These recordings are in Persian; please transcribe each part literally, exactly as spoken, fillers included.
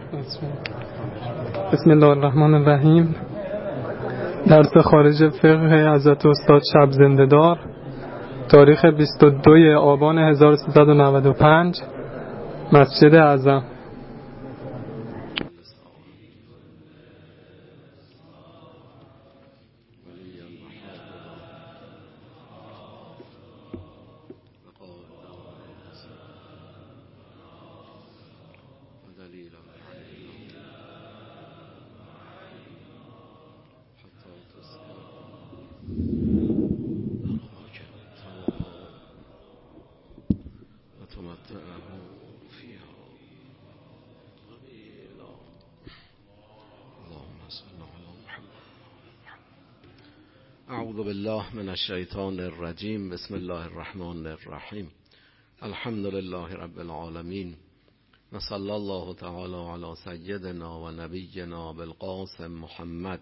بسم الله الرحمن الرحیم. درس خارج فقه حضرت استاد شب زنده‌دار، تاریخ بیست و دو آبان هزار و سیصد و نود و پنج، مسجد اعظم. اعوذ بالله من الشیطان الرجیم. بسم الله الرحمن الرحیم. الحمد لله رب العالمین و صلی الله تعالی علی سیدنا و نبینا بالقاسم محمد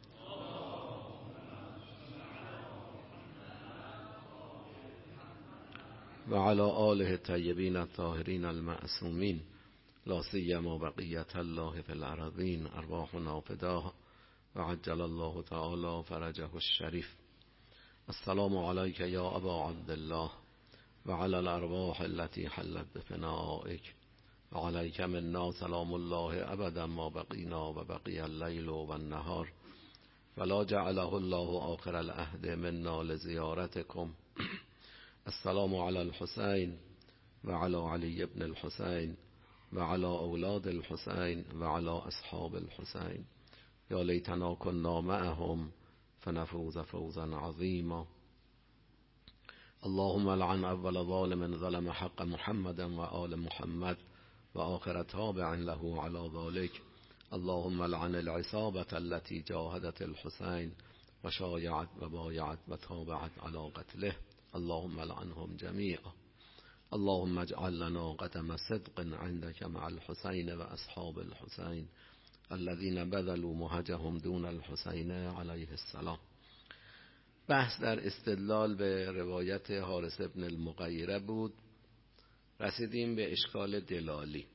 و علی آله الطیبین الطاهرین المعصومین، لا سیما بقیة الله فی الارضین، ارواحنا فداه و عجل الله تعالی فرجه الشریف. السلام علیک یا ابا عبدالله و علی الارواح التي حلت بفنائک و علیک منا سلام الله ابدا ما بقینا و بقی اللیل و النهار ولا جعله الله آخر العهد منا لزیارتکم. السلام علی الحسین و علی علی ابن الحسین و علی اولاد الحسین و علی اصحاب الحسین. یا لیتنا کنا معهم فنفوز فوزا عظیما. اللهم لعن اول ظالم ظلم حق محمد و آل محمد و آخر تابع له على ذلك. اللهم لعن العصابة التي جاهدت الحسين و شایعت و بایعت و تابعت على قتله. اللهم لعنهم جميعا. اللهم اجعل لنا قدم صدق عندك مع الحسين و اصحاب الحسين الذين بذلوا مهجهم دون الحسين علیه السلام. بحث در استدلال به روایت حارث ابن المغیره بود. رسیدیم به اشکال دلالی.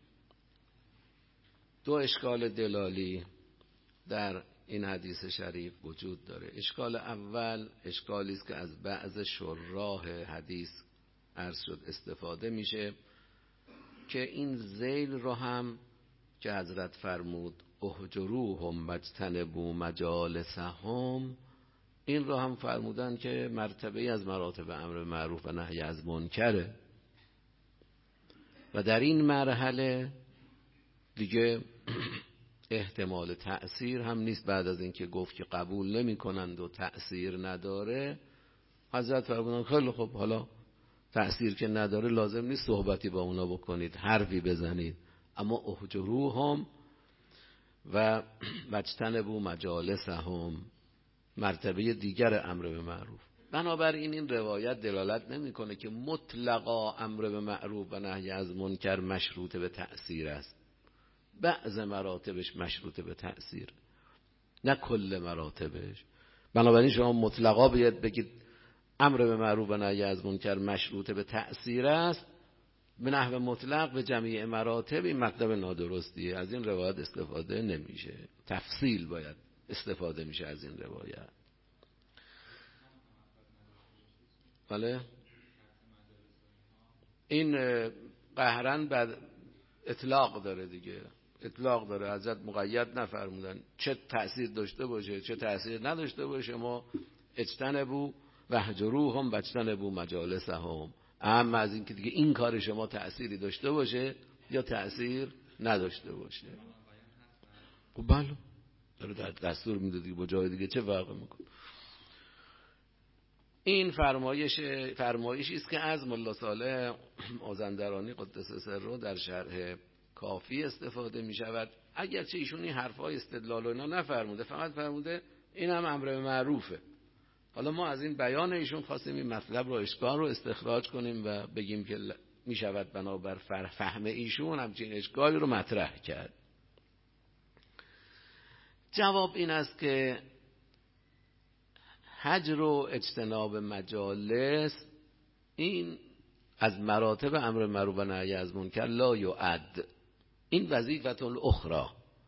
دو اشکال دلالی در این حدیث شریف وجود داره. اشکال اول اشکالی است که از بعض شراح حدیث عرض شد استفاده میشه که این ذیل رو هم که حضرت فرمود اهجروهم واجتنبوا مجالسهم، این رو هم فرمودن که مرتبه از مراتب امر معروف و نهی از منکره و در این مرحله دیگه احتمال تأثیر هم نیست. بعد از اینکه گفت که قبول نمی کنند و تأثیر نداره، حضرت فرمودن خیلی خب، حالا تأثیر که نداره لازم نیست صحبتی با اونا بکنید، حرفی بزنید، اما اهجروهم و واجتنبوا مجالسهم مرتبه دیگر امر به معروف. بنابراین این روایت دلالت نمیکنه که مطلقا امر به معروف و نهی از منکر مشروط به تأثیر است. بعض مراتبش مشروط به تأثیر، نه کل مراتبش. بنابراین شما مطلقا باید بگید امر به معروف و نهی از منکر مشروط به تأثیر است به نحو مطلق به جمیع مراتب. این مطلب نادرستیه، از این روایت استفاده نمیشه. تفصیل باید استفاده میشه از این روایت. بله، این قهرن بعد اطلاق داره دیگه، اطلاق داره. حضرت مقید نفرمودن چه تأثیر داشته باشه چه تأثیر نداشته باشه. ما اجتنبوا واهجروهم واجتنبوا مجالسهم، اما از این که دیگه این کار شما تأثیری داشته باشه یا تأثیر نداشته باشه. خب بله، داره دستور میده دیگه، با جای دیگه چه فرقی میکنه. این فرمایش فرمایشی است که از ملا صالح مازندرانی قدس سره در شرح کافی استفاده می شود. اگرچه ایشون این حرفای استدلال و اینا نفرموده، فقط فرموده این هم امر به معروفه. حالا ما از این بیان ایشون خواستیم این مطلب رو، اشکال رو استخراج کنیم و بگیم که می شود بنابر فهم ایشون همچین اشکالی رو مطرح کرد. جواب این است که هجر و اجتناب مجالس این از مراتب امر معروف و نهی از منکر لا یعد، این وظیفه الاخرى.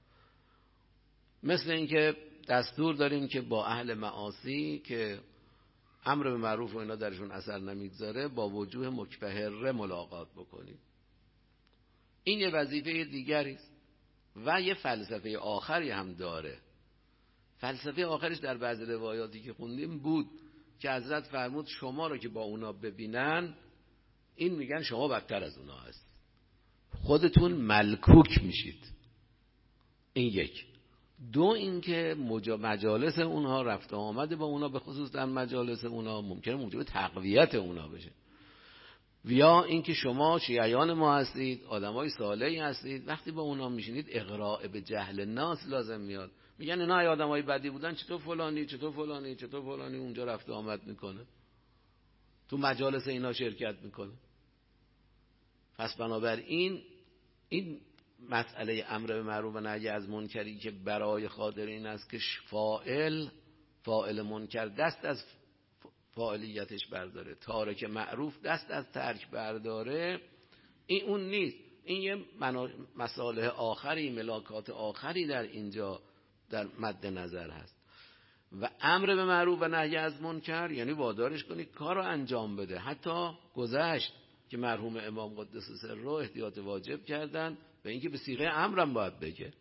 مثل اینکه دستور داریم که با اهل معاصی که امر به معروف و اینا درشون اثر نمیگذاره با وجوه مکفهره ملاقات بکنیم. این یه وظیفه دیگری است و یه فلسفه آخری هم داره. فلسفه آخرش در بعضی روایاتی که خوندیم بود که حضرت فرمود شما رو که با اونا ببینن این میگن شما بدتر از اونا هست، خودتون ملکوک میشید. این یک. دو اینکه مجالس اونها رفت و آمد با اونها به خصوص در مجالس اونها ممکنه موجب تقویت اونها بشه. یا اینکه شما شیعیان ما هستید، آدمای صالحی هستید، وقتی با اونها میشینید اغراء به جهل ناس لازم میاد. میگن اینا ای آدمای بدی بودن، چطور فلانی چطور فلانی چطور فلانی اونجا رفت و آمد میکنه، تو مجالس اینا شرکت میکنه. پس بنابراین این مسئله امر به معروف و نهی از منکری که برای خاطر این است که فاعل فاعل منکر دست از فاعلیتش برداره، تارک معروف دست از ترک برداره، این اون نیست. این یه مصالح آخری، ملاکات آخری در اینجا در مد نظر هست. و امر به معروف و نهی از منکر یعنی وادارش کنی کار رو انجام بده. حتی گذشت که مرحوم امام قدس سره احتیاط واجب کردن به اینکه به صیغه امرم باید بگه،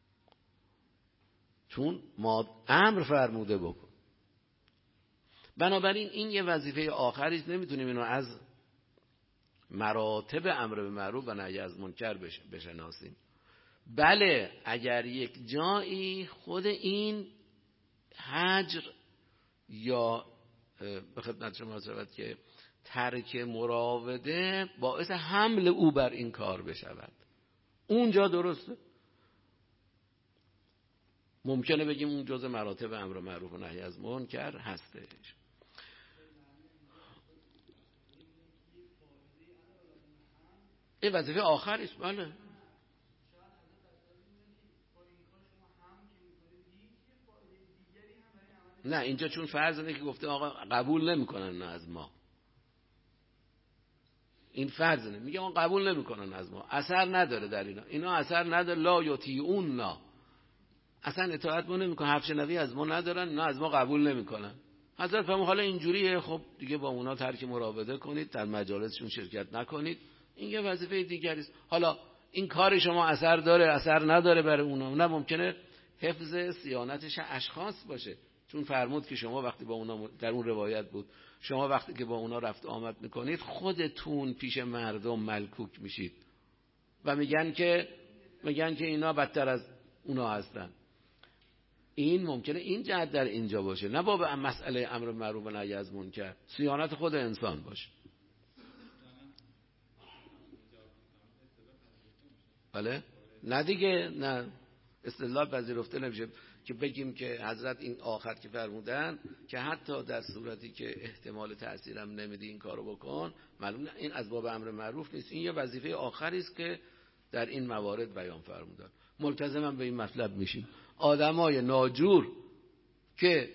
چون ما امر فرموده بکن. بنابراین این یه وظیفه آخری است، نمیتونیم اینو از مراتب امر به معروف و نهی از منکر بشناسیم. بله اگر یک جایی خود این هجر یا به خدمت شما شود که ترک مراوده باعث حمل او بر این کار بشود، اونجا درسته، ممکنه بگیم اون جزء مراتب امر معروف و نهی از منکر هستش. این وظیفه آخری است. بله نه اینجا چون فرض اینه که گفته آقا قبول نمیکنن از ما، این فرض اینه، میگه آقا قبول نمیکنن از ما، اثر نداره در اینا، اینا اثر نداره، لا یطیعون لا، اصلا اطاعت ما نمیکنن، حرف شنوی از ما ندارن، نه از ما قبول نمیکنن. حضرت فرمود حالا اینجوریه، خب دیگه با اونا ترک مراوده کنید، در مجالسشون شرکت نکنید، این یه وظیفه دیگری است. حالا این کار شما اثر داره اثر نداره برای اونا، نه ممکنه حفظ صیانتش اشخاص باشه، چون فرمود که شما وقتی با اونا، در اون روایت بود، شما وقتی که با اونا رفت آمد میکنید خودتون پیش مردم ملکوک میشید و میگن که میگن که اینا بدتر از اونا هستن. این ممکنه این جهت در اینجا باشه، نه با مسئله امر معروف و نهی از منکر، صیانت خود انسان باشه. بله نه دیگه، نه استدلال پذیرفته نمیشه که بگیم که حضرت این آخر که فرمودن که حتی در صورتی که احتمال تأثیرم نمیدی این کارو بکن، معلوم این از باب امر معروف نیست، این یه وظیفه آخری است که در این موارد بیان فرمودن. ملتزمم به این مطلب میشیم. آدمای ناجور که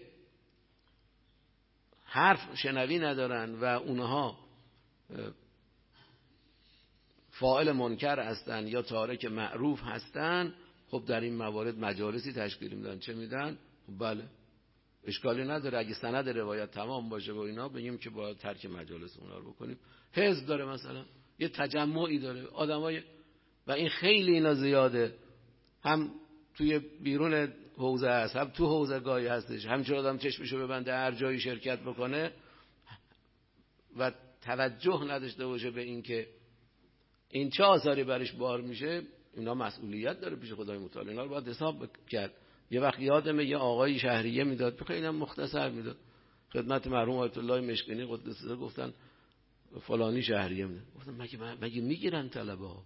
حرف شنوی ندارن و اونها فاعل منکر هستن یا تارک معروف هستن، خب در این موارد مجالسی تشکیل میدن. چه میدن؟ بله اشکالی نداره، اگه سند روایت تمام باشه و اینا بگیم که باید ترک مجالس اونا رو بکنیم. حزب داره مثلا، یه تجمعی داره آدمای، و این خیلی اینا زیاده، هم توی بیرون حوزه هست هم تو حوزه گاهی هستش، همچون آدم چشمشو ببنده هر جایی شرکت بکنه و توجه نداشته باشه به این که این چه آثاری برش بار میشه. اینا مسئولیت داره پیش خدای متعال، اینا رو باید حساب کرد. یه وقت یادمه یه آقای شهریه میداد، خیلی هم مختصر میداد، خدمت مرحوم آیت الله مشکینی قدس سره گفتن فلانی شهریه میداد، گفتم مگه مگه میگیرن طلبه ها؟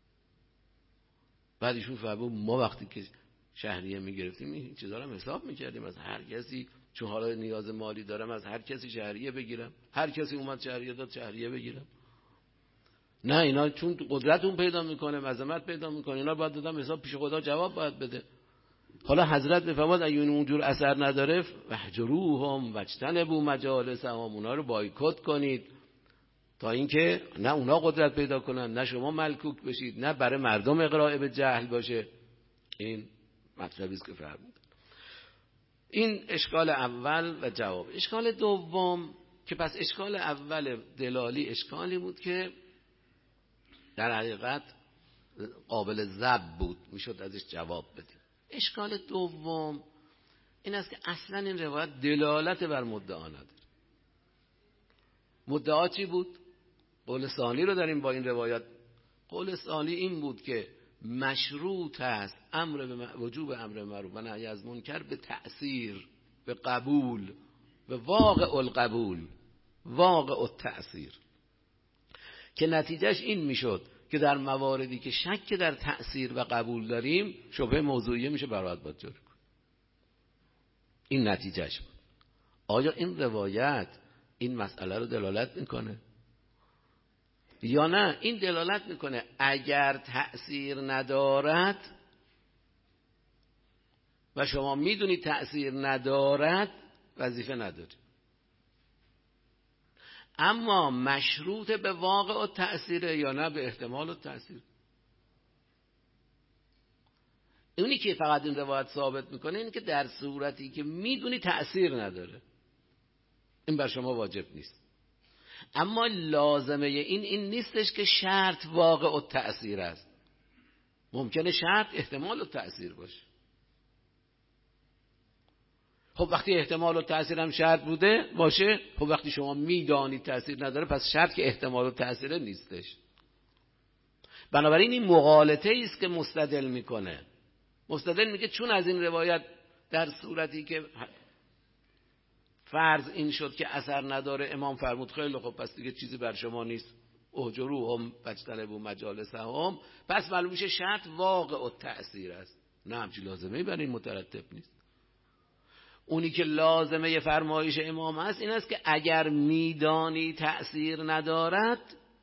بعد ایشون فرمود ما وقتی که شهریه میگرفتیم این چیزا رو هم حساب میکردیم، از هر کسی چون حالا نیاز مالی دارم از هر کسی شهریه بگیرم، هر کسی اومد شهریه داد شهریه بگیرم. نه اینا چون قدرت اون پیدا میکنه، عظمت پیدا میکنه، اینا باید دادم حساب پیش خدا جواب باید بده. حالا حضرت میفرماد اگه اونجور اثر نداره وحجروهم واجتنبوا مجالسهم، اونا رو بایکوت کنید، تا اینکه نه اونا قدرت پیدا کنن، نه شما ملکوک بشید، نه برای مردم اغراء به جهل باشه. این مطلبی است که فرمودن. این اشکال اول و جواب. اشکال دوم که پس اشکال اول دلالی اشکالی بود که در حقیقت قابل ضبط بود، میشد ازش جواب بدیم. اشکال دوم این است که اصلا این روایت دلالت بر مدعا نداره. مدعا چی بود؟ قول ثانی رو داریم با این روایت. قول ثانی این بود که مشروط است امر به وجوب امر معروف و نهی از منکر به تأثیر، به قبول، به واقع القبول، واقع التأثیر، که نتیجهش این میشد که در مواردی که شک در تأثیر و قبول داریم شبهه موضوعیه میشه برات باید جاری کن. این نتیجهش بود. آیا این روایت این مسئله رو دلالت میکنه یا نه؟ این دلالت میکنه اگر تأثیر ندارد و شما میدونید تأثیر ندارد وظیفه نداری، اما مشروط به واقع و تأثیره یا نه به احتمال و تأثیر. اونی که فقط این روایت ثابت میکنه این که در صورتی که میدونی تأثیر نداره این بر شما واجب نیست، اما لازمه این این نیستش که شرط واقع و تأثیر است. ممکنه شرط احتمال و تأثیر باشه. خب وقتی احتمال و تأثیر هم شرط بوده باشه، خب وقتی شما میدانید تأثیر نداره پس شرط که احتمال و تأثیر نیستش. بنابراین این مغالطه است که مستدل میکنه. مستدل میگه چون از این روایت در صورتی که فرض این شد که اثر نداره، امام فرمود خیلی خب پس دیگه چیزی بر شما نیست، اهجروهم فاجتنبوا مجالسهم، پس معلوم میشه شرط واقع و تأثیر است. نه همچی لازمه برای این مترتب نیست. اونی که لازمه فرمایش امام است این است که اگر میدانی تأثیر ندارد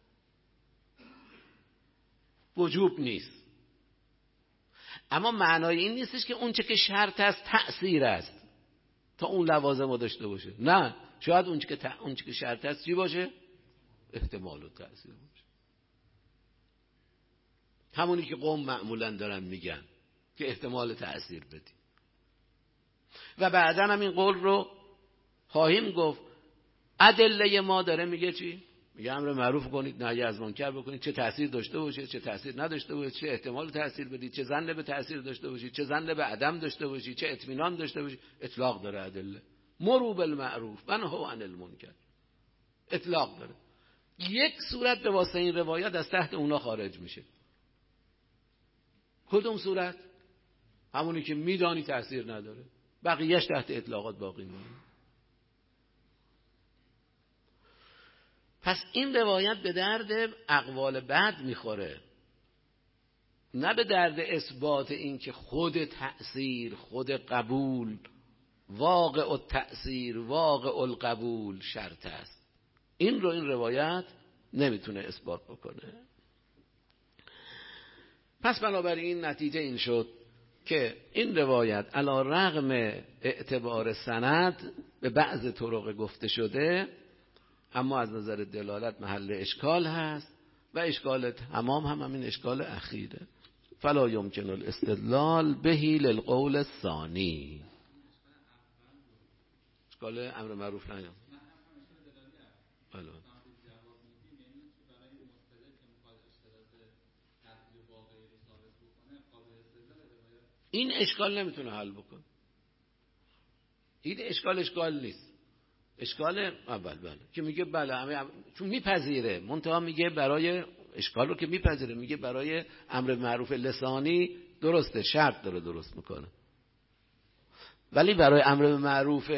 وجوب نیست، اما معنای این نیستش که اون چه که شرط است تأثیر است تا اون لوازم رو داشته باشه. نه، شاید اون چه که ت... اون چه که شرط است چی باشه؟ احتمال و تأثیر باشه. همونی که قوم معمولا دارن میگن که احتمال تأثیر بدی. و بعداً هم این قول رو خواهیم گفت. ادله ما داره میگه چی؟ میگه امر معروف کنید، نهی از منکر بکنید، چه تأثیر داشته باشه، چه تأثیر نداشته باشه، چه احتمال تأثیر بدید، چه ظن به تأثیر داشته باشید، چه ظن به عدم داشته باشید، چه اطمینان داشته باشید. اطلاق داره ادله. مروا بالمعروف و نهوا عن المنکر. اطلاق داره. یک صورت به واسطه این روایت از تحت اونا خارج میشه. کدوم صورت؟ همونی که میدانی تأثیر نداره. بقیهش تحت اطلاقات باقی میمونه. پس این روایت به درد اقوال بعد میخوره، نه به درد اثبات این که خود تأثیر، خود قبول، واقع التأثیر، واقع القبول شرط است. این رو این روایت نمیتونه اثبات بکنه. پس بنابراین نتیجه این شد که این روایت علی رغم اعتبار سند به بعض طرق گفته شده، اما از نظر دلالت محل اشکال هست و اشکال تمام هم همین اشکال اخیره. فلا یمکن الاستدلال بهی للقول الثانی. اشکال امر معروف نه این اشکال نمیتونه حل بکنه. این اشکال اشکال نیست. اشکال اول بله که میگه بله همه هم... چون میپذیره، منتها میگه برای اشکال رو که میپذیره، میگه برای امر معروف لسانی درسته، شرط داره درست میکنه، ولی برای امر معروف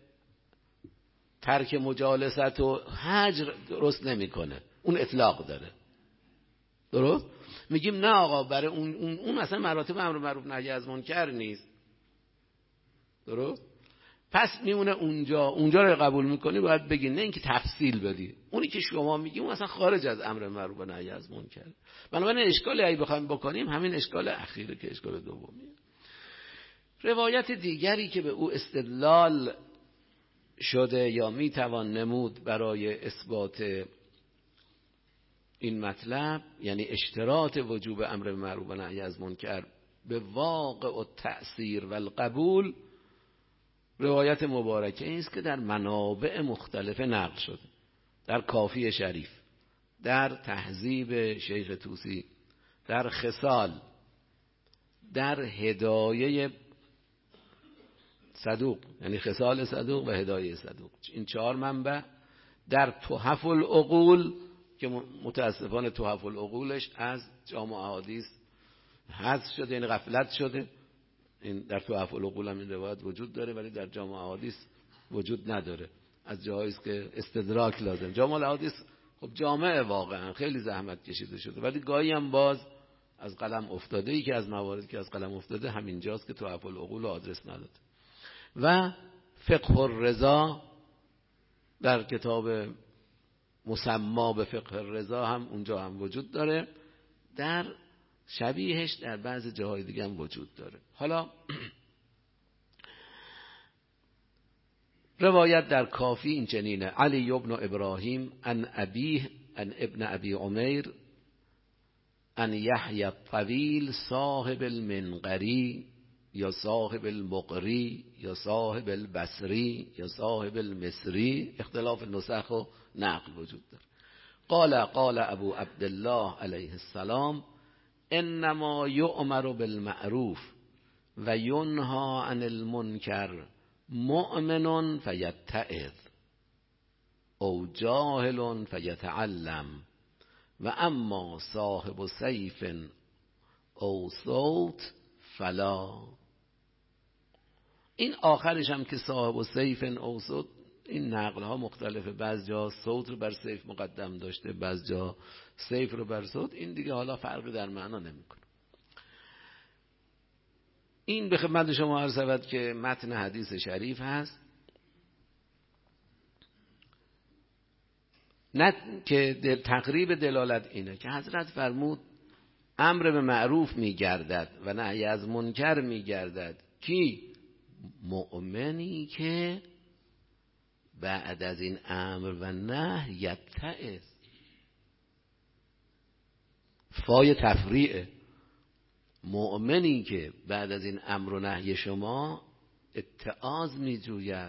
ترک مجالست و هجر درست نمیکنه، اون اطلاق داره. درست؟ میگیم نه آقا برای اون اون, اون اصلا مراتب امر معروف نهی از منکر نیست. درست؟ پس میمونه اونجا اونجا رو قبول میکنی باید بگی، نه اینکه تفصیل بدی. اونی که شما میگی اون اصلا خارج از امر معروف و نهی از منکر. بنابراین اشکالی اگه بخوایم بکنیم همین اشکال اخیره که اشکال دومیه. روایت دیگری که به او استدلال شده یا میتوان نمود برای اثبات این مطلب یعنی اشتراط وجوب امر بالمعروف و نهی از منکر به واقع و تأثیر و القبول روایت مبارکه این است که در منابع مختلف نقل شده، در کافی شریف، در تهذیب شیخ طوسی، در خصال، در هدایه صدوق یعنی خصال صدوق و هدایه صدوق، این چهار منبع، در تحف العقول که متاسفانه تحف العقولش از جامع احادیث حذف شده، یعنی غفلت شده. این در تحف العقول هم این روایت وجود داره ولی در جامع احادیث وجود نداره، از جاهایی است که استدراک لازم. جامع احادیث خب جامع واقعا خیلی زحمت کشیده شده ولی گاهی هم باز از قلم افتاده. ای که از مواردی که از قلم افتاده همینجاست که تحف العقول آدرس نداده. و فقه الرضا در کتاب مسما به فقه الرضا هم اونجا هم وجود داره، در شبیهش در بعض جاهای دیگه هم وجود داره. حالا روایت در کافی این چنینه: علی ابن ابراهیم ان ابیه ان ابن ابی عمیر ان یحیی الطویل صاحب المنقری یا صاحب المقری یا صاحب البصری یا صاحب المصری، اختلاف نسخ و نقل وجود داره. قال قال ابو عبدالله علیه السلام انما یؤمر بالمعروف و ینهی عن المنکر مؤمن فیتعظ او جاهل فیتعلم و اما صاحب سیف او صوت فلا. این آخرش هم که صاحب سیف او صوت، این نقل ها مختلفه، بعض جا صوت رو بر سیف مقدم داشته، بعض جا سیف رو بر صوت. این دیگه حالا فرقی در معنا نمیکنه. این به خدمت شما عرض شود که متن حدیث شریف هست، نه که دل تقریب دلالت اینه که حضرت فرمود امر به معروف میگردد و نهی از منکر میگردد کی؟ مؤمنی که بعد از این امر و نهی یتعظ. فای تفریعه. مؤمنی که بعد از این امر و نهی شما اتعاظ میجوید،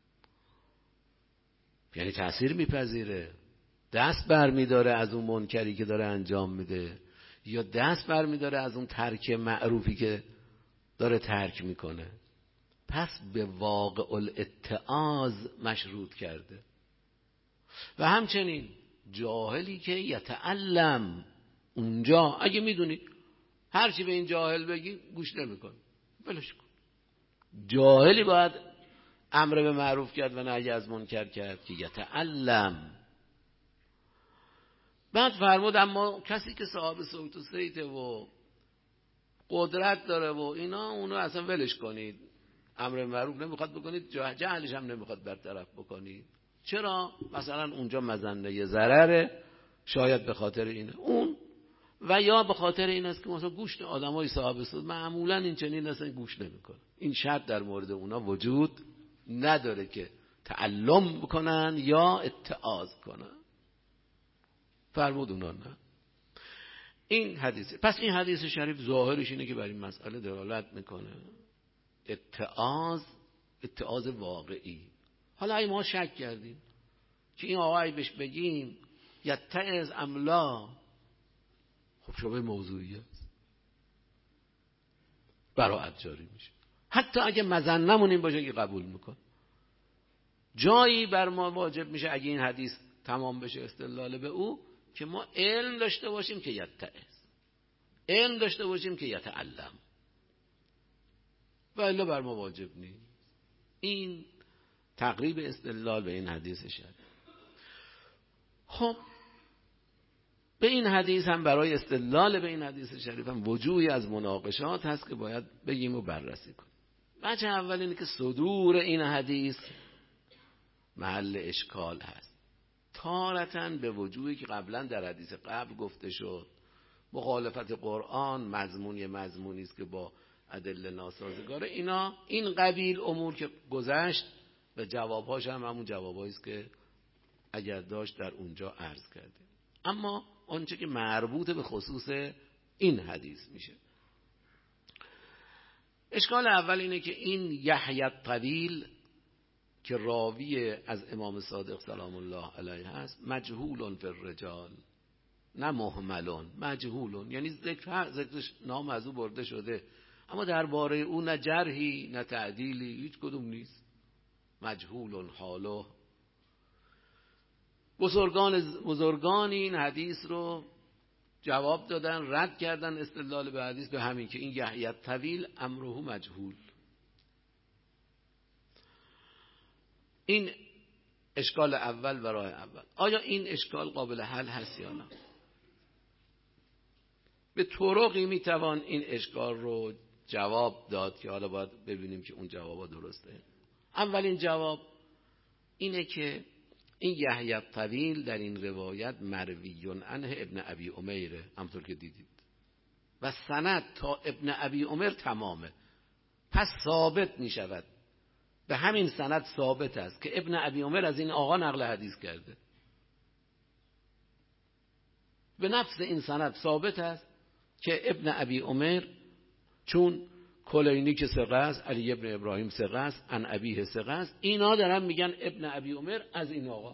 یعنی تأثیر میپذیره، دست بر میداره از اون منکری که داره انجام میده یا دست بر میداره از اون ترک معروفی که داره ترک میکنه. پس به واقع الاتعاظ مشروط کرده. و همچنین جاهلی که یتعلم، اونجا اگه میدونی هرچی به این جاهل بگی گوش نمیکنه، ولش کن. جاهلی باید امر به معروف کرد و نهی از منکر کرد که یتعلم. بعد فرمود اما کسی که صاحب صوت و صیته و قدرت داره و اینا، اونو اصلا ولش کنید. امر به معروف نمیخواد بکنید، جهلش هم نمیخواد برطرف بکنید. چرا؟ مثلا اونجا مظنه ضرره، شاید به خاطر اینه اون، و یا به خاطر این است که مثلا گوش آدمای صاحب صوت معمولا این چنین اصلا گوش نمیکنه. این شرط در مورد اونا وجود نداره که تعلم بکنن یا اتعاظ کنن. فرمود اونا نه. این حدیثه. پس این حدیث شریف ظاهرش اینه که بر این مسئله دلالت میکنه. اتعاظ، اتعاظ واقعی. حالا ای ما شک کردیم که این آقای بهش بگیم یتعظ ام لا، خب شبه موضوعی است، براعت جاری میشه. حتی اگه مظنمون این باشه که قبول میکن، جایی بر ما واجب میشه اگه این حدیث تمام بشه استدلال به او که ما علم داشته باشیم که یتعظ، علم داشته باشیم که یتعلم، و الا بر ما واجب نیست. این تقریب استدلال به این حدیث شد. خب به این حدیث هم، برای استدلال به این حدیث شریف هم وجوهی از مناقشات هست که باید بگیم و بررسی کنیم. بچه اول اینه که صدور این حدیث محل اشکال هست، تارتاً به وجوهی که قبلا در حدیث قبل گفته شد، مخالفت قرآن، مضمونی مضمونی است که با ادله ناسازگاره، اینا این قبیل امور که گذشت و جوابهاش هم همون جوابایی است که اگر داشت در اونجا عرض کرده. اما آنچه که مربوط به خصوص این حدیث میشه. اشکال اول اینه که این یحیی الطویل که راوی از امام صادق سلام الله علیه هست مجهول فی الرجال، نه مهملون، مجهولون، یعنی ذکر ذکرش نام از او برده شده اما درباره او نه جرحی نه تعدیلی هیچ کدوم نیست، مجهول حاله. بزرگان بزرگان این حدیث رو جواب دادن، رد کردن استدلال به حدیث به همین که این یحیی الطویل امره مجهول. این اشکال اول و راه اول. آیا این اشکال قابل حل هست یا نه؟ به طرقی میتوان این اشکال رو جواب داد که حالا باید ببینیم که اون جوابا درسته. اولین جواب اینه که این یحیی الطویل در این روایت مروی عنه ابن ابی عمیره، همطور که دیدید، و سند تا ابن ابی عمر تمامه، پس ثابت می شود، به همین سند ثابت است که ابن ابی عمر از این آقا نقل حدیث کرده. به نفس این سند ثابت است که ابن ابی عمر چون کلینی که ثقه است، علی ابن ابراهیم ثقه است، عن ابیه ثقه است، اینا دارن میگن ابن ابی عمر از این آقا.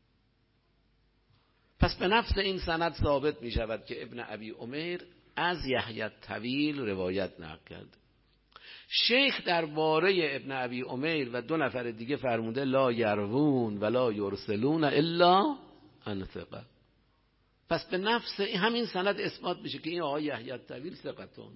پس به نفس این سند ثابت می شود که ابن ابی عمر از یحیی الطویل روایت نقل کرد. شیخ درباره ابن ابی عمر و دو نفر دیگه فرموده لا یروون ولا یرسلون الا عن ثقه. پس به نفس همین سند اثبات میشه که این آقای یحیی الطویل ثقتون.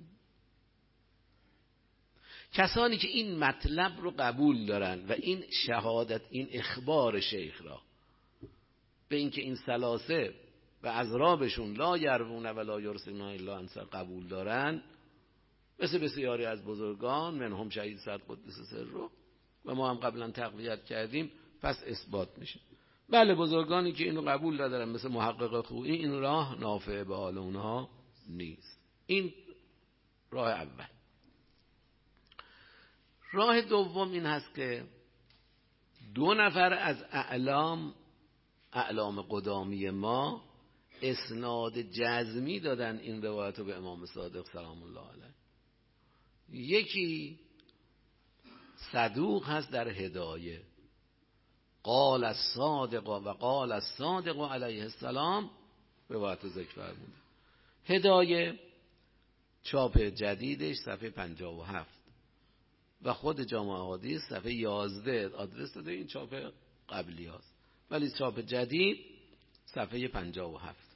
کسانی که این مطلب رو قبول دارن و این شهادت، این اخبار شیخ را به اینکه این ثلاثه و اضرابشون لا یروون ولا یرسلون الا عن ثقه قبول دارن، مثل بسیاری از بزرگان منهم شهید سعد قدس سره و ما هم قبلا تقویت کردیم، پس اثبات میشه. بله بزرگانی که اینو قبول ندارن مثل محقق خویی، این راه نافع به حال اونها نیست. این راه اول. راه دوم این هست که دو نفر از اعلام اعلام قدامی ما اسناد جزمی دادن این روایت رو به امام صادق سلام الله علیه. یکی صدوق هست در هدایه، قال الصادق و قال الصادق علیه السلام روایت رو ذکر فرموده. هدایه چاپ جدیدش صفحه پنجاه و هفت و خود جامع احادیث صفحه یازده آدرس داده، این چاپ قبلی هست، ولی چاپ جدید صفحه پنجاه و هفت.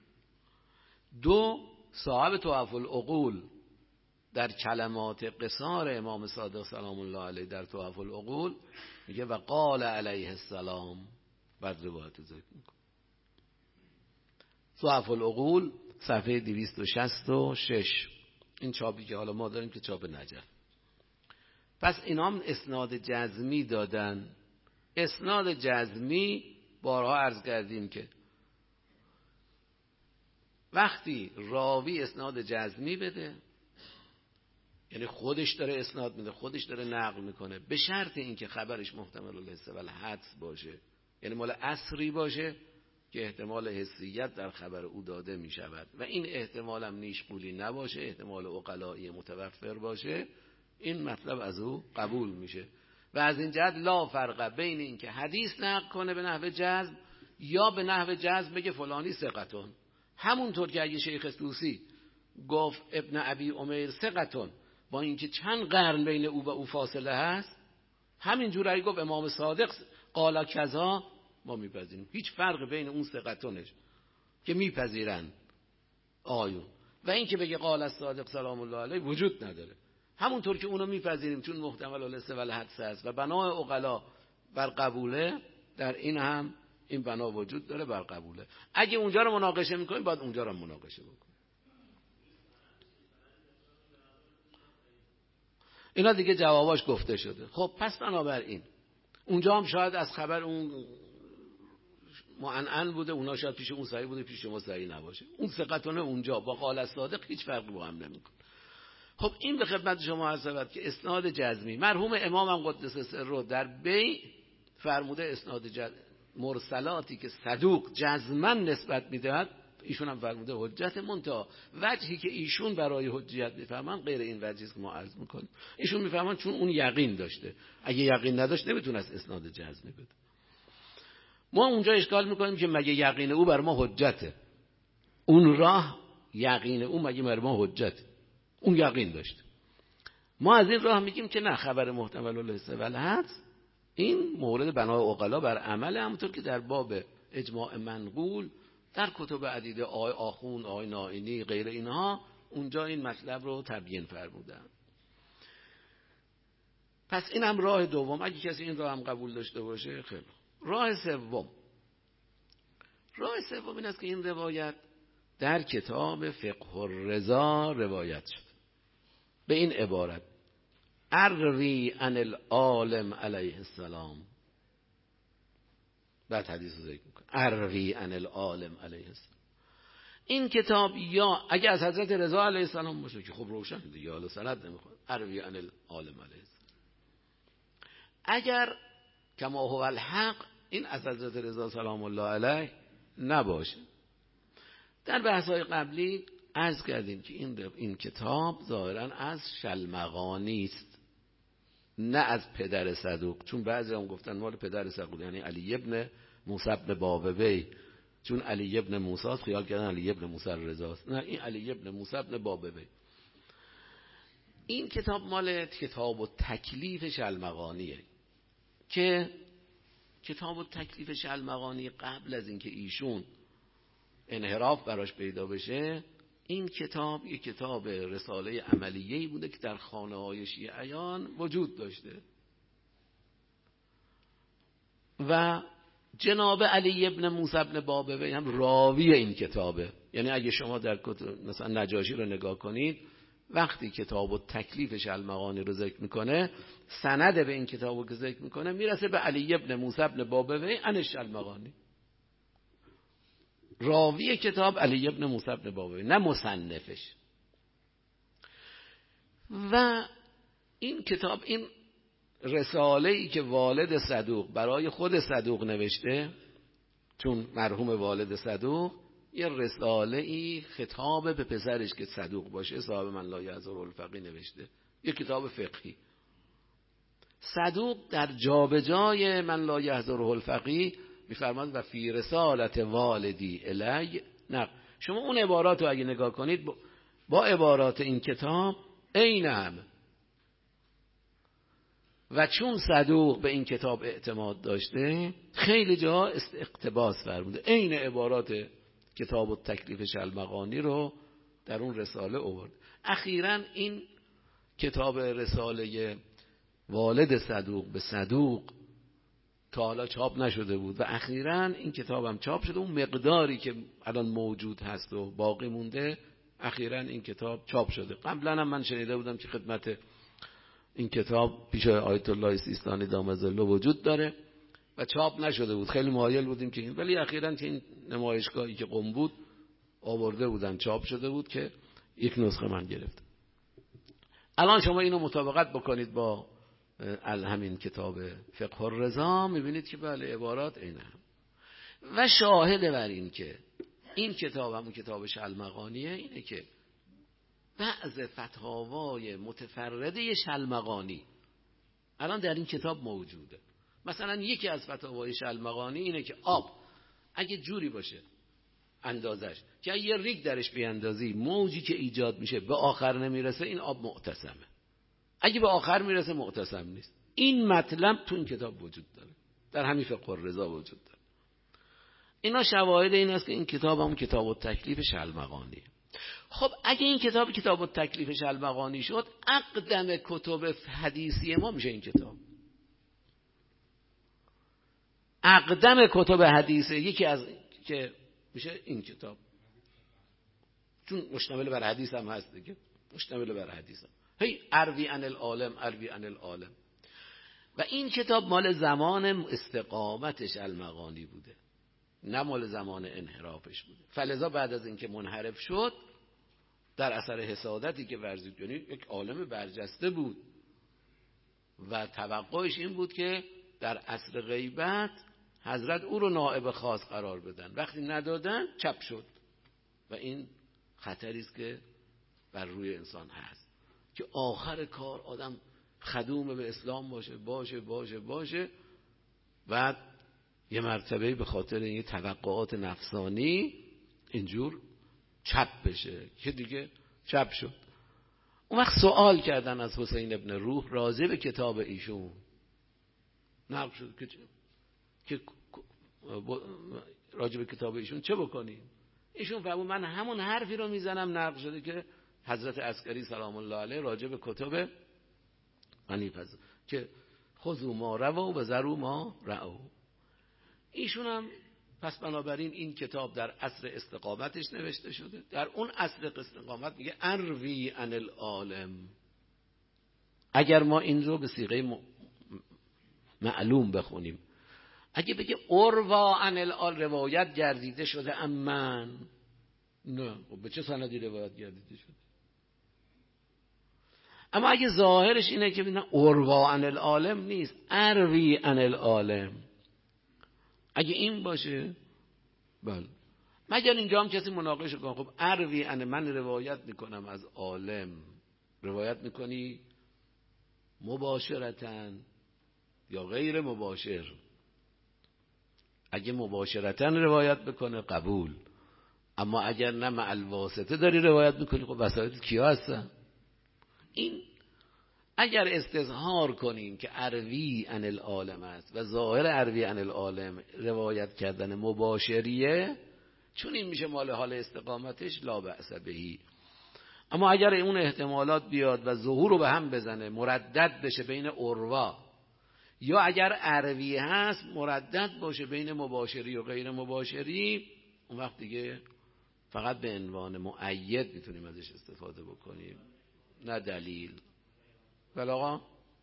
دو صاحب تحف العقول در کلمات قصار امام صادق سلام الله علیه در تحف العقول میگه و قال علیه السلام، بعد روایت ذکر میکنه. تحف العقول صفحه دویست و شصت و شش، این چاپی که حالا ما داریم که چاپ نجف. پس اینا هم اسناد جزمی دادن. اسناد جزمی بارها عرض کردیم که وقتی راوی اسناد جزمی بده، یعنی خودش داره اسناد میده، خودش داره نقل میکنه، به شرط اینکه خبرش محتمل الحس و الحدس باشه، یعنی مال عصری باشه که احتمال حسیت در خبر او داده میشود و این احتمال هم نیشگولی نباشه، احتمال عقلائی متوفر باشه، این مطلب از او قبول میشه. و از این جهت لا فرق بین این که حدیث نقل کنه به نحو جزم یا به نحو جزم بگه فلانی ثقتون. همونطور که اگه شیخ طوسی گفت ابن ابی عمر ثقتون با اینکه چند قرن بین او و او فاصله هست، همین جوری گفت امام صادق قال کذا، ما میپذیریم. هیچ فرق بین اون ثقتونش که میپذیرن آیون و این که بگه قال الصادق سلام الله علیه وجود نداره. همونطور که اونو میپذیریم چون محتمل الحس و الحدس است و بنای عقلا بر قبوله، در این هم این بنا وجود داره بر قبوله. اگه اونجا رو مناقشه میکنیم باید اونجا رو مناقشه بکنیم. اینا دیگه جواباش گفته شده. خب پس بنابراین اونجا هم شاید از خبر اون معنعن بوده، اونا شاید پیش اون صحیح بوده، پیش ما صحیح نباشه. اون ثقتونه اونجا با قال الصادق هیچ فرقی با هم نمیکنه. خب این به خدمت شما عرض شود که اسناد جزمی مرحوم امام هم قدس سره در بی فرموده اسناد جزمی مرسلاتی که صدوق جزمن نسبت میدهد، ایشون هم فرموده حجت، منتها وجهی که ایشون برای حجیت میفهمن غیر این وجهی است که ما عرض میکنیم. ایشون میفهمن چون اون یقین داشته، اگه یقین نداشت نمیتونست اسناد جزمی بده. ما اونجا اشکال میکنیم که مگه یقین او بر ما حجته، اون راه یقین او مگه بر ما حجته، اون یقین داشته. ما از این راه میگیم که نه، خبر محتمل الحس و الحدس این مورد بنای عقلا بر عمل، همونطور که در باب اجماع منقول در کتب عدیده آقای آخوند، آقای نائینی غیر اینها اونجا این مطلب رو تبیین فرمودن. پس این هم راه دوم، اگه کسی این راه هم قبول داشته باشه خیلی. راه سوم راه سوم این است که این روایت در کتاب فقه الرضا روایت شد به این عبارت: اروی عن العالم علیه السلام. بعد حدیث رو ذکر میکنه، اروی عن العالم علیه السلام. این کتاب یا اگه از حضرت رضا علیه السلام باشه که خب روشن دیگه، حالا سند نمیخواد، اروی عن العالم علیه السلام. اگر کما هو الحق این از حضرت رضا سلام الله علیه نباشه. در بحث‌های قبلی عرض کردیم که این این کتاب ظاهراً از شلمغانی است، نه از پدر صدوق، چون بعضی هم گفتن مال پدر صدوق یعنی علی ابن موسی ابن بابوی، چون علی ابن موسی خیال کردن علی ابن موسی رضا است. نه، این علی ابن موسی ابن بابوی. این کتاب مال کتاب التکلیف شلمغانیه که کتاب التکلیف شلمغانی قبل از اینکه ایشون انحراف براش پیدا بشه، این کتاب یک کتاب رساله عملیه‌ای بوده که در خانه‌های شیعیان وجود داشته و جناب علی ابن موسی ابن بابوی هم راوی این کتابه. یعنی اگه شما در کتاب مثلا نجاشی رو نگاه کنید، وقتی کتاب التکلیف شلمغانی رو ذکر میکنه، سند به این کتابو که ذکر میکنه میرسه به علی ابن موسی ابن بابوی عن شلمغانی. راوی کتاب علی ابن موسی ابن بابوی، نه مصنفش. و این کتاب، این رساله‌ای که والد صدوق برای خود صدوق نوشته، چون مرحوم والد صدوق یه رساله‌ای خطاب به پسرش که صدوق باشه، صاحب من لا یحضره الفقیه نوشته، یه کتاب فقهی. صدوق در جابجای من لا یحضره الفقیه میفرماد و فی رسالت والدی الی. نه، شما اون عبارات رو اگه نگاه کنید با, با عبارات این کتاب عین هم. و چون صدوق به این کتاب اعتماد داشته، خیلی جا اقتباس فرموده، عین عبارات کتاب التکلیف شلمغانی رو در اون رساله آورد. اخیراً این کتاب رساله والد صدوق به صدوق تا حالا چاپ نشده بود و اخیراً این کتاب هم چاپ شده. اون مقداری که الان موجود هست و باقی مونده، اخیراً این کتاب چاپ شده. قبلا هم من شنیده بودم که خدمت این کتاب پیش آیت الله سیستانی دام ظله وجود داره و چاپ نشده بود. خیلی مایل بودیم که این، ولی اخیراً که این نمایشگاهی که قم بود آورده بودن چاپ شده بود که یک نسخه من گرفت. الان شما اینو مطابقت بکنید با همین کتاب فقه الرضا، میبینید که بله عبارات اینه هم. و شاهد بر این که این کتاب همون کتاب شلمغانیه اینه که بعض فتاوای متفرده شلمغانی الان در این کتاب موجوده. مثلا یکی از فتاوای شلمغانی اینه که آب اگه جوری باشه اندازش که یه ریگ درش بیاندازی، موجی که ایجاد میشه به آخر نمیرسه، این آب معتصمه. اگه به آخر میرسه معتصم نیست. این مطلب تو این کتاب وجود داره، در همین فقه الرضا وجود داره. اینا شواهد این است که این کتاب هم کتاب التکلیف شلمغانیه. خب اگه این کتاب کتاب التکلیف شلمغانی شد، اقدم کتب حدیثی ما میشه این کتاب. اقدم کتب حدیثی یکی از که میشه این کتاب، چون مشتمل بر حدیث هم هست دیگه، مشتمل بر حدیث هم. هی اروی عن العالم اروی عن العالم. و این کتاب مال زمان استقامت شلمغانی بوده، نه مال زمان انحرافش بوده. فلذا بعد از اینکه منحرف شد، در اثر حسادتی که ورزید، یعنی یک عالم برجسته بود و توقعش این بود که در عصر غیبت حضرت او رو نائب خاص قرار بدن، وقتی ندادن چپ شد و این خطری است که بر روی انسان هست که آخر کار آدم خدوم به اسلام باشه باشه باشه باشه بعد یه مرتبه به خاطر این توقعات نفسانی اینجور چپ بشه که دیگه چپ شد. اون وقت سوال کردن از حسین ابن روح راجع به کتاب ایشون، نقل شد که که راجع به کتاب ایشون چه بکنیم؟ ایشون فرمود من همون حرفی رو میزنم نقل شده که حضرت عسکری سلام الله علیه راجع به کتب حنیف است که خذوا ما روا و ذروا ما رعوا. ایشون هم پس بنابراین این کتاب در عصر استقامتش نوشته شده. در اون عصر استقامت میگه اروی عن العالم. اگر ما این رو به صیغه معلوم بخونیم، اگه بگه اروا عن العالم روایت گردیده شده امن، نه خب به چه سندی روایت گردیده شده؟ اما اگه ظاهرش اینه که نه اروا عن العالم نیست، اروی عن العالم، اگه این باشه بله. مگر اینجا هم کسی مناقشه کنه خب اروی عن، من روایت میکنم از عالم، روایت میکنی مباشرتاً یا غیر مباشر؟ اگه مباشرتاً روایت بکنه قبول، اما اگر نه مع الواسطه داری روایت میکنی خب وسایط کیا هستن؟ این اگر استظهار کنیم که اروی عن العالم است و ظاهر اروی عن العالم روایت کردن مباشریه، چون این میشه مال حال استقامتش لا بأس بهی. اما اگر اون احتمالات بیاد و ظهور رو به هم بزنه، مردد بشه بین اروا، یا اگر اروی هست مردد باشه بین مباشری و غیر مباشری، اون وقت دیگه فقط به عنوان مؤید میتونیم ازش استفاده بکنیم، نه دلیل. بله آقا؟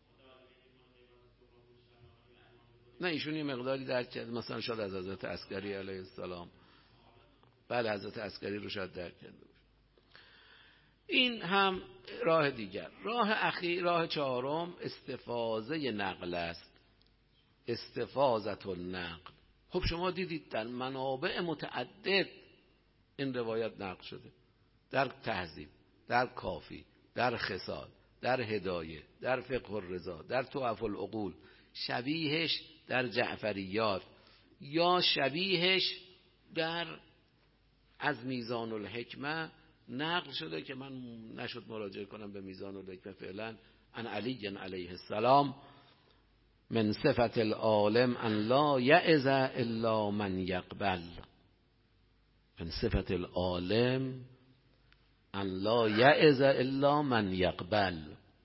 نه ایشون یه مقداری درک کرد، مثلا شاید از حضرت عسکری علیه السلام، بله حضرت عسکری رو شاید درک کرده باشه. این هم راه دیگر. راه اخیر، راه چهارم استفاضه نقل است، استفاضت النقل. خب شما دیدید در منابع متعدد این روایت نقل شده، در تهذیب، در کافی، در خصال، در هدایه، در فقه الرضا، در تحف العقول، شبیهش در جعفریات، یا شبیهش در از میزان الحکمه نقل شده که من نشد مراجعه کنم به میزان الحکمه فعلا. ان علی علیه السلام من صفت العالم ان لا یعظ الا من یقبل. من صفت العالم ان لا یعظ الا من یقبل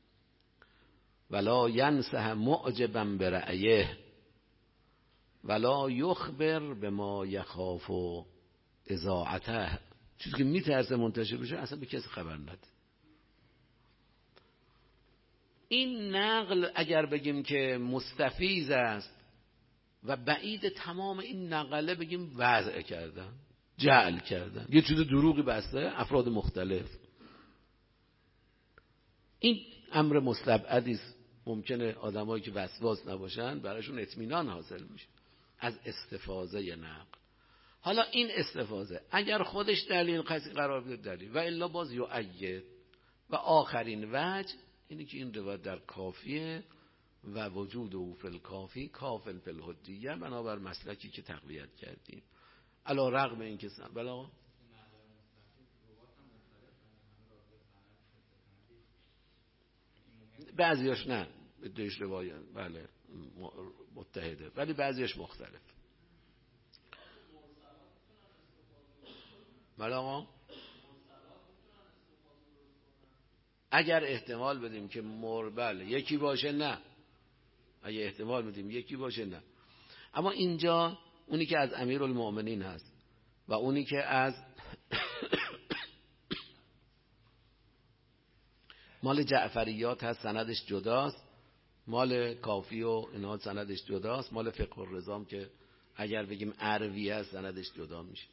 ولا ینصح معجبا برأیه ولا یخبر بما یخاف اذاعته. چیزی که میترسه منتشر بشه اصلا به کسی خبر نده. این نقل اگر بگیم که مستفیض است و بعید تمام این نقله بگیم وضع کردن، جعل کردن، یه چیز دروغی بسته افراد مختلف، این امر مستبعدی است. ممکنه آدمایی که وسواس نباشن براشون اطمینان حاصل میشه از استفاضه نقل. حالا این استفاضه اگر خودش دلیل قطعی قرار بده دلیل، و الا باز یؤید. و آخرین وجه اینه که این روایت در کافیه و وجود او فی الکافی کافل فی الحجیه، بنابر مسلکی که تقویت کردیم. علی رغم این که بلا بعضیاش نه دویش روایت بله متحده، ولی بعضیاش مختلف. بله آقا اگر احتمال بدیم که مربل یکی باشه نه، اگه احتمال بدیم یکی باشه نه. اما اینجا اونی که از امیرالمؤمنین هست و اونی که از مال جعفریات هست سندش جداست، مال کافی و اینها سندش جداست، مال فقه الرضا که اگر بگیم عروی هست سندش جدا میشه.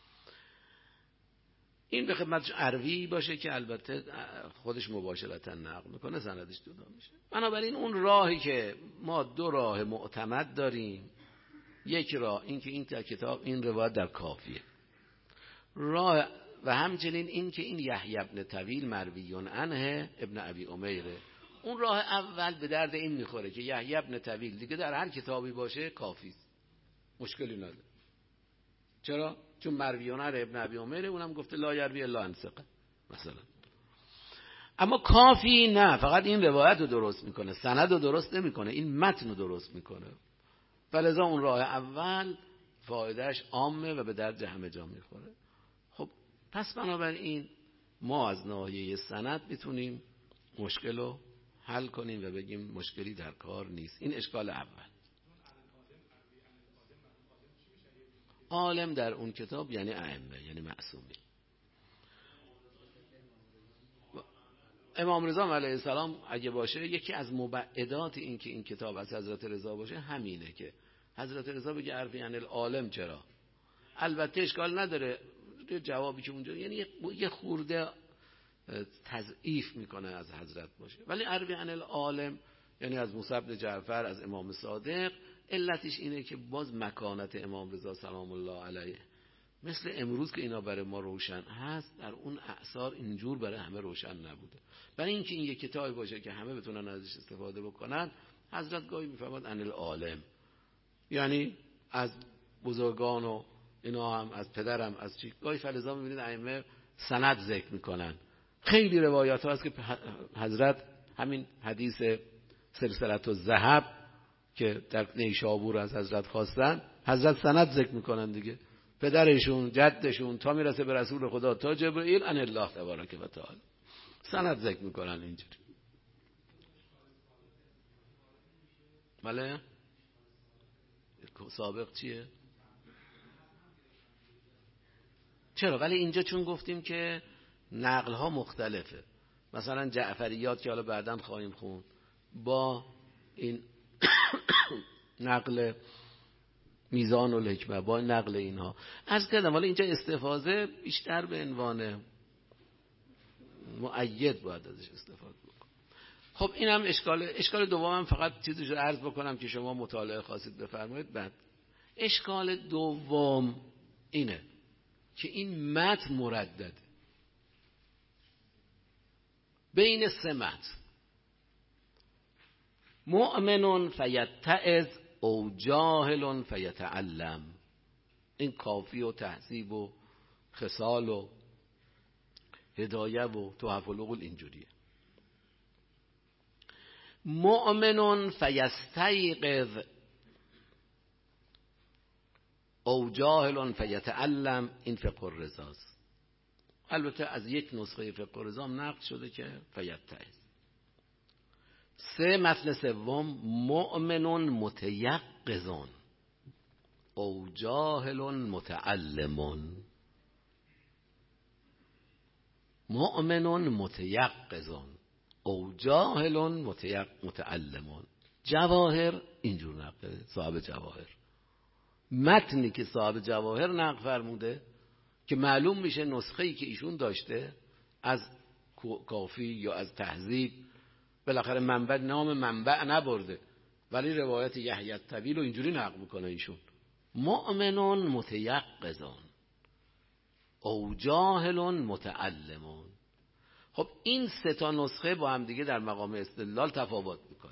این به خدمتش عروی باشه که البته خودش مباشرتا نقل میکنه سندش جدا میشه. بنابراین اون راهی که ما دو راه معتمد داریم، یک راه این که این کتاب این روایت در کافیه، راه و همچنین این که این یحیی ابن طویل مرویون عنه ابن ابی امیره. اون راه اول به درد این میخوره که یحیی ابن طویل دیگه در هر کتابی باشه کافی است، مشکلی نداره. چرا؟ چون مرویون عنه ابن ابی امیره، اونم گفته لا یروی الا عن ثقه مثلا. اما کافی نه، فقط این روایت رو درست میکنه، سند رو درست نمیکنه، این متن رو درست میکنه. فلذا اون راه اول فایدهش عامه و به درد همه جا میخوره. خب پس بنابراین ما از ناحیه سند میتونیم مشکل رو حل کنیم و بگیم مشکلی در کار نیست. این اشکال اول. عالم در اون کتاب یعنی ائمه، یعنی معصومی. امام رضا علیه السلام اگه باشه، یکی از مبعدات این که این کتاب از حضرت رضا باشه همینه که حضرت رضا بگه عرفی عن العالم. چرا؟ البته اشکال نداره جوابی که اونجا یعنی یه خورده تضعیف میکنه از حضرت باشه، ولی عرفی عن العالم یعنی از موسی بن جعفر، از امام صادق. علتش اینه که باز مکانت امام رضا سلام الله علیه مثل امروز که اینا برای ما روشن هست، در اون اعصار اینجور برای همه روشن نبوده. برای اینکه این یک کتابی باشه که همه بتونن ازش استفاده بکنن، حضرت گاهی میفرماد عن العالم، یعنی از بزرگان و اینا هم، از پدرم، از چی. گاهی فلزا میبینید ائمه سند ذکر میکنن. خیلی روایات ها هست که حضرت همین حدیث سلسلة الذهب که در نیشابور از حضرت خواستن، حضرت سند ذکر میکنن دیگه، پدرشون، جدشون، تا میرسه به رسول خدا، تا جبرئیل، ان الله تبارک و تعالی، سند ذکر میکنن اینجوری. بله سابق چیه؟ چرا؟ ولی اینجا چون گفتیم که نقل ها مختلفه، مثلا جعفریات که حالا بعداً خواهیم خوند با این نقل میزان و الحکمه، با نقل اینها عرض کردم. حالا اینجا استفاده بیشتر به عنوان مؤید باید ازش استفاده بکنم. خب این هم اشکال. اشکال دومم فقط چیزی رو عرض بکنم که شما مطالعه خواستید بفرمایید. بعد اشکال دوم اینه که این متن مردده بین سه متن: مؤمن فیتعظ او جاهل فیتعلم. این کافی و تهذیب و خصال و هدایه و تحف العقول اینجوریه. مؤمن فیستیقظ او جاهل فیتعلم. این فقه الرضاست. البته از یک نسخه فقه الرضا نقل شده که فیتعظ. سه متن سوم: مؤمن متیقظ او جاهل متعلم. مؤمن متیقظ او جاهل متعلم. جواهر اینجور نقل صاحب جواهر، متنی که صاحب جواهر نقل فرموده که معلوم میشه نسخه‌ای که ایشون داشته از کافی یا از تهذیب، بالاخره منبع نام منبع نبرده، ولی روایت یحیی الطویل رو اینجوری نقل میکنه ایشون: مؤمن متیقظ او جاهل متعلم. خب این سه تا نسخه با هم دیگه در مقام استدلال تفاوت میکنه.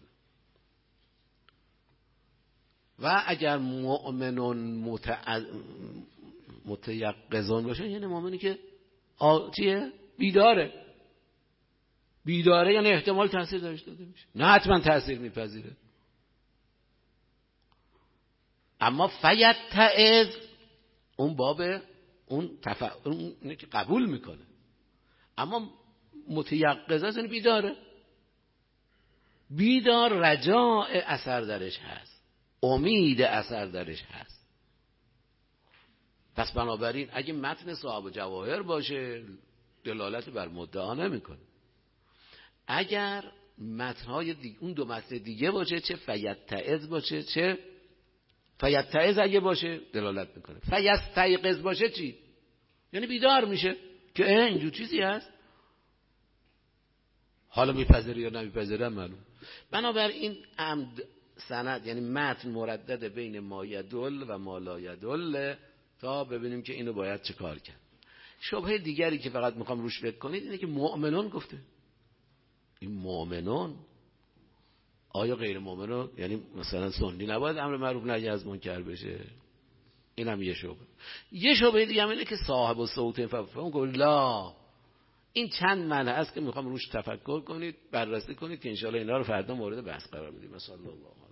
و اگر مؤمن متع... متیقظان باشه یعنی مؤمنی که آ... چیه؟ بیداره. بیداره یعنی احتمال تاثیر داشته میشه، نه حتما تاثیر میپذیره. اما فیتعظ اون باب اون تف... اون که قبول میکنه. اما متیقظ یعنی بیداره. بیدار رجاء اثر درش هست، امید اثر درش هست. پس بنابراین اگه متن صاحب جواهر باشه دلالت بر مدعا نمیکنه. اگر متنهای دیگه، اون دو متن دیگه باشه، چه فیتعظ باشه چه فیتعظ اگه باشه دلالت میکنه. فیستیقظ باشه چی؟ یعنی بیدار میشه که اینجور چیزی هست. حالا میپذیره یا نمیپذیره معلوم. بنابراین عمد سند یعنی متن مردد بین ما یدل و ما لا یدل تا ببینیم که اینو باید چه کار کرد. شبهه دیگری که فقط میخوام روش فکر کنید اینه که مؤمنون گفته. این مؤمنون آیا غیر مؤمنون؟ یعنی مثلا سنی نباید امر معروف نهی از منکر بشه؟ این هم یه شبهه. یه شبهه دیگه هم اینه که صاحب الصوت فهم گفت لا. این چند معنی است که میخوام روش تفکر کنید، بررسی کنید که انشاءالله اینا رو فردا مورد بحث قرار بدیم. مثلا الله